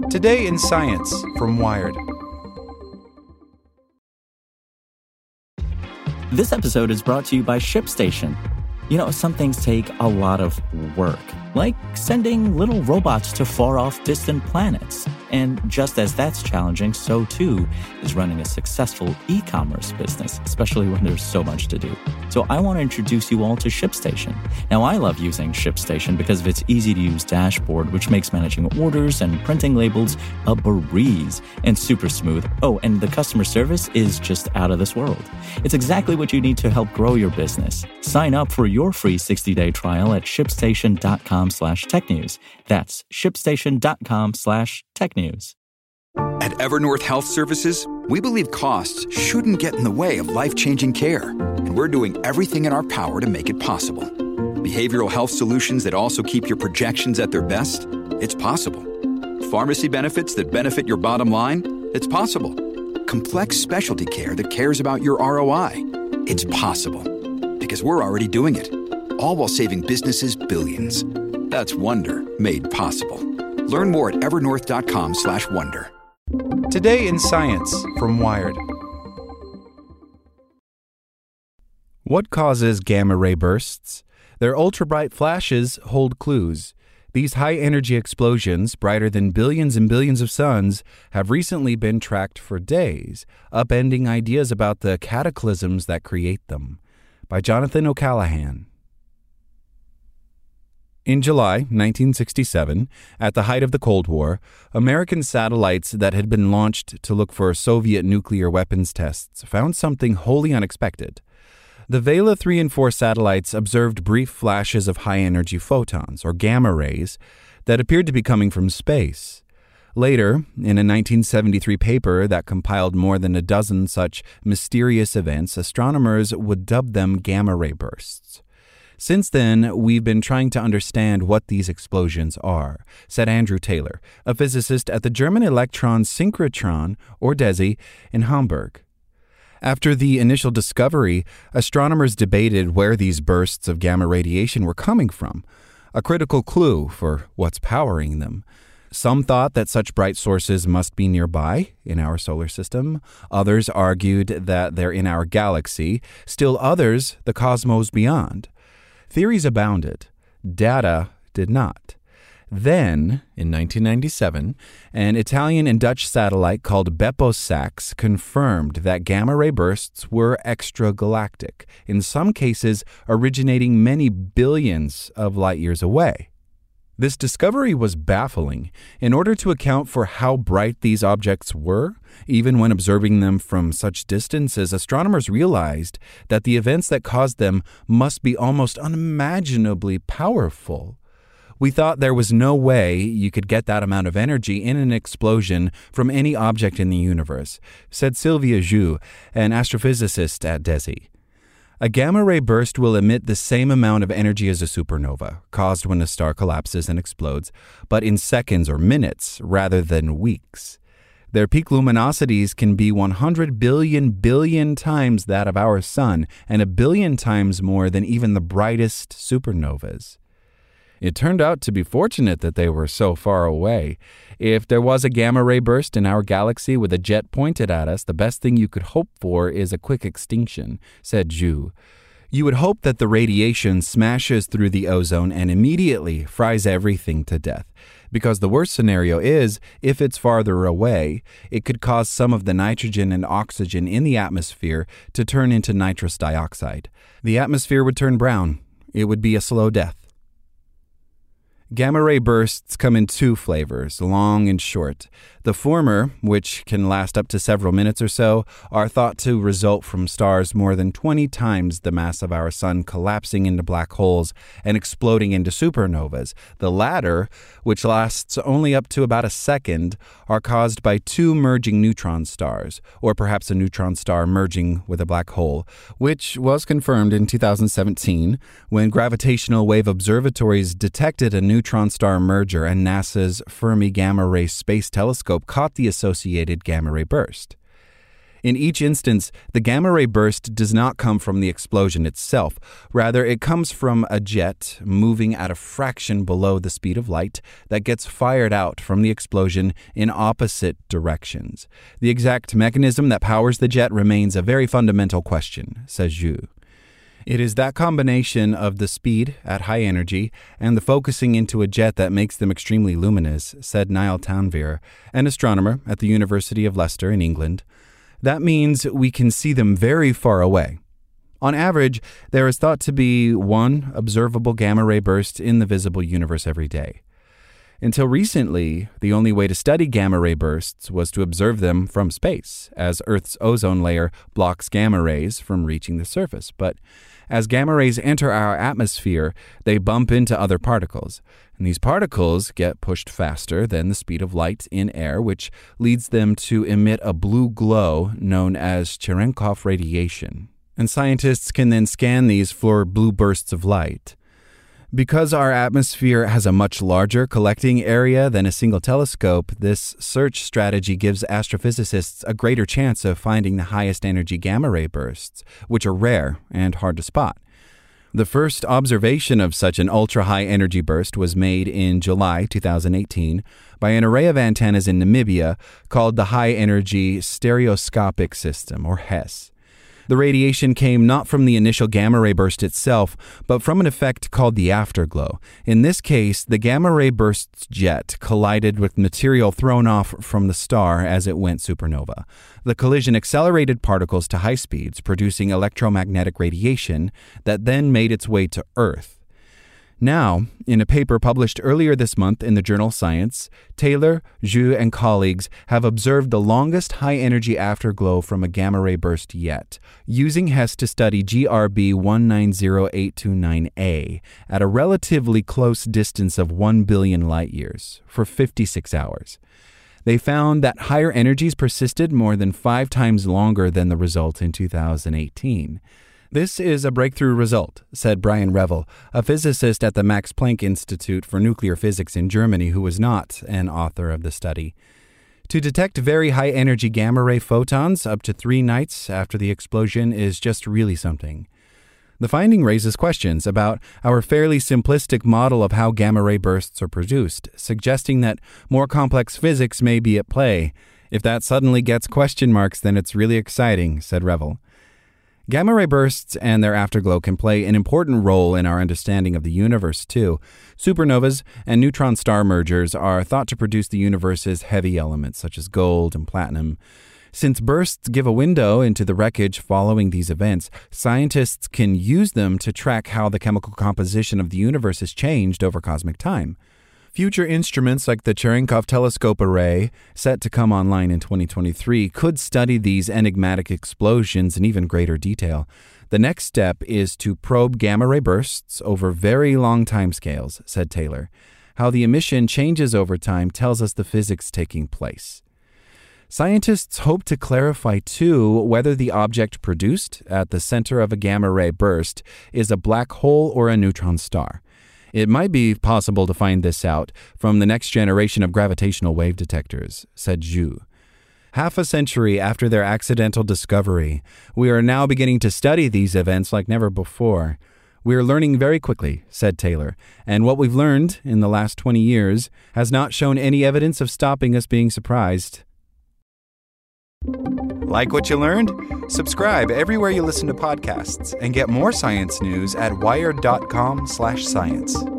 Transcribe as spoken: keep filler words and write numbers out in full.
Today in Science from Wired. This episode is brought to you by ShipStation. You know, some things take a lot of work, like sending little robots to far-off distant planets. And just as that's challenging, so too is running a successful e-commerce business, especially when there's so much to do. So I want to introduce you all to ShipStation. Now, I love using ShipStation because of its easy-to-use dashboard, which makes managing orders and printing labels a breeze and super smooth. Oh, and the customer service is just out of this world. It's exactly what you need to help grow your business. Sign up for your free sixty-day trial at shipstation.com slash technews. That's shipstation.com slash technews. At Evernorth Health Services, we believe costs shouldn't get in the way of life-changing care, and we're doing everything in our power to make it possible. Behavioral health solutions that also keep your projections at their best? It's possible. Pharmacy benefits that benefit your bottom line? It's possible. Complex specialty care that cares about your R O I? It's possible. Because we're already doing it. All while saving businesses billions. That's Wonder made possible. Learn more at evernorth.com slash wonder. Today in Science from Wired. What causes gamma-ray bursts? Their ultra-bright flashes hold clues. These high-energy explosions, brighter than billions and billions of suns, have recently been tracked for days, upending ideas about the cataclysms that create them. By Jonathan O'Callaghan. In July nineteen sixty-seven, at the height of the Cold War, American satellites that had been launched to look for Soviet nuclear weapons tests found something wholly unexpected. The Vela three and four satellites observed brief flashes of high-energy photons, or gamma rays, that appeared to be coming from space. Later, in a nineteen seventy-three paper that compiled more than a dozen such mysterious events, astronomers would dub them gamma-ray bursts. Since then, we've been trying to understand what these explosions are, said Andrew Taylor, a physicist at the German electron synchrotron, or DESY, in Hamburg. After the initial discovery, astronomers debated where these bursts of gamma radiation were coming from, a critical clue for what's powering them. Some thought that such bright sources must be nearby, in our solar system. Others argued that they're in our galaxy. Still others, the cosmos beyond. Theories abounded. Data did not. Then, in nineteen ninety-seven, an Italian and Dutch satellite called BeppoSat confirmed that gamma-ray bursts were extragalactic, in some cases originating many billions of light-years away. This discovery was baffling. In order to account for how bright these objects were, even when observing them from such distances, astronomers realized that the events that caused them must be almost unimaginably powerful. We thought there was no way you could get that amount of energy in an explosion from any object in the universe, said Sylvia Zhu, an astrophysicist at DESY. A gamma-ray burst will emit the same amount of energy as a supernova, caused when a star collapses and explodes, but in seconds or minutes rather than weeks. Their peak luminosities can be one hundred billion billion times that of our sun, and a billion times more than even the brightest supernovas. It turned out to be fortunate that they were so far away. If there was a gamma-ray burst in our galaxy with a jet pointed at us, the best thing you could hope for is a quick extinction, said Zhu. You would hope that the radiation smashes through the ozone and immediately fries everything to death. Because the worst scenario is, if it's farther away, it could cause some of the nitrogen and oxygen in the atmosphere to turn into nitrous dioxide. The atmosphere would turn brown. It would be a slow death. Gamma-ray bursts come in two flavors, long and short. The former, which can last up to several minutes or so, are thought to result from stars more than twenty times the mass of our sun collapsing into black holes and exploding into supernovas. The latter, which lasts only up to about a second, are caused by two merging neutron stars, or perhaps a neutron star merging with a black hole, which was confirmed in two thousand seventeen when gravitational wave observatories detected a neutron star merger and NASA's Fermi Gamma Ray Space Telescope caught the associated gamma-ray burst. In each instance, the gamma-ray burst does not come from the explosion itself. Rather, it comes from a jet moving at a fraction below the speed of light that gets fired out from the explosion in opposite directions. The exact mechanism that powers the jet remains a very fundamental question, says Zhu. It is that combination of the speed at high energy and the focusing into a jet that makes them extremely luminous, said Niall Tanvir, an astronomer at the University of Leicester in England. That means we can see them very far away. On average, there is thought to be one observable gamma-ray burst in the visible universe every day. Until recently, the only way to study gamma-ray bursts was to observe them from space, as Earth's ozone layer blocks gamma rays from reaching the surface. But as gamma rays enter our atmosphere, they bump into other particles, and these particles get pushed faster than the speed of light in air, which leads them to emit a blue glow known as Cherenkov radiation. And scientists can then scan these for blue bursts of light. Because our atmosphere has a much larger collecting area than a single telescope, this search strategy gives astrophysicists a greater chance of finding the highest energy gamma-ray bursts, which are rare and hard to spot. The first observation of such an ultra-high energy burst was made in July twenty eighteen by an array of antennas in Namibia called the High Energy Stereoscopic System, or H E S. The radiation came not from the initial gamma-ray burst itself, but from an effect called the afterglow. In this case, the gamma-ray burst's jet collided with material thrown off from the star as it went supernova. The collision accelerated particles to high speeds, producing electromagnetic radiation that then made its way to Earth. Now, in a paper published earlier this month in the journal Science, Taylor, Zhu, and colleagues have observed the longest high-energy afterglow from a gamma-ray burst yet, using H E S to study G R B one nine zero eight two nine A at a relatively close distance of one billion light-years for fifty-six hours. They found that higher energies persisted more than five times longer than the result in two thousand eighteen. This is a breakthrough result, said Brian Revel, a physicist at the Max Planck Institute for Nuclear Physics in Germany who was not an author of the study. To detect very high-energy gamma-ray photons up to three nights after the explosion is just really something. The finding raises questions about our fairly simplistic model of how gamma-ray bursts are produced, suggesting that more complex physics may be at play. If that suddenly gets question marks, then it's really exciting, said Revel. Gamma-ray bursts and their afterglow can play an important role in our understanding of the universe, too. Supernovas and neutron star mergers are thought to produce the universe's heavy elements, such as gold and platinum. Since bursts give a window into the wreckage following these events, scientists can use them to track how the chemical composition of the universe has changed over cosmic time. Future instruments like the Cherenkov Telescope Array, set to come online in twenty twenty-three, could study these enigmatic explosions in even greater detail. The next step is to probe gamma-ray bursts over very long timescales, said Taylor. How the emission changes over time tells us the physics taking place. Scientists hope to clarify, too, whether the object produced at the center of a gamma-ray burst is a black hole or a neutron star. It might be possible to find this out from the next generation of gravitational wave detectors, said Zhu. Half a century after their accidental discovery, we are now beginning to study these events like never before. We are learning very quickly, said Taylor, and what we've learned in the last twenty years has not shown any evidence of stopping us being surprised. Like what you learned? Subscribe everywhere you listen to podcasts and get more science news at wired dot com slash science.